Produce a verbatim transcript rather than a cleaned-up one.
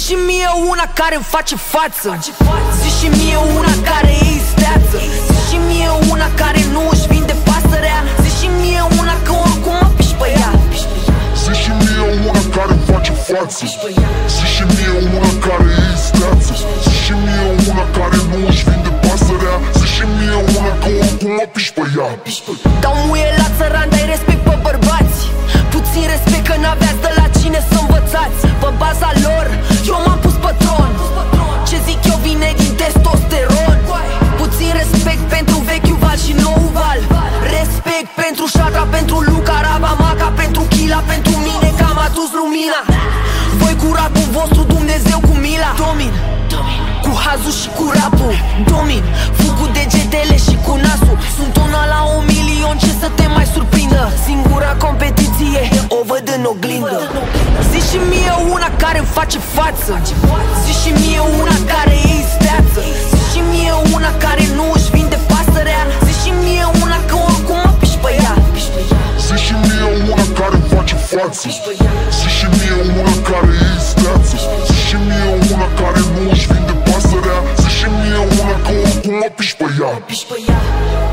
și mie una care-mi face față. Zi și mie una care e isteață. Zi și mie una care nu își vinde pasărea. Zi și mie una că oricum mă piși pe ea. Zi și mie una care-mi face față. Zi și mie una care e isteață. Zi și mie una care nu își vinde pasărea. Zi și mie una că oricum mă piși pe ea. Dau muie la țăran, dai respect pe bărbați. Puțin respect că n-aveați de la cine să învățați. Pe baza lor, eu m-am pus pe tron. Ce zic eu vine din testosteron. Puțin respect pentru vechiul val și nou val. Respect pentru Șadra, pentru Luca, Raba, Maca, pentru Chila, pentru mine că am adus lumina. Voi cu rapul vostru, Dumnezeu cu mila. Domin, cu hazul și cu rapul. Domin, fug cu degetele și cu nasul. Sunt una la un milion, ce să te mai surprindă. Singura competiție o văd în oglindă. Zi și mie una care-mi face față. Zi și mie una care e isteață. Zi și mie una care nu își vinde pasărea. Zi și mie una că oricum mă piși pe ea. Zi și mie una care-mi face față. Zi și mie una care e isteață. Zi și mie una care nu își vinde pasărea. Zi și mie una că oricum mă piși pe ea.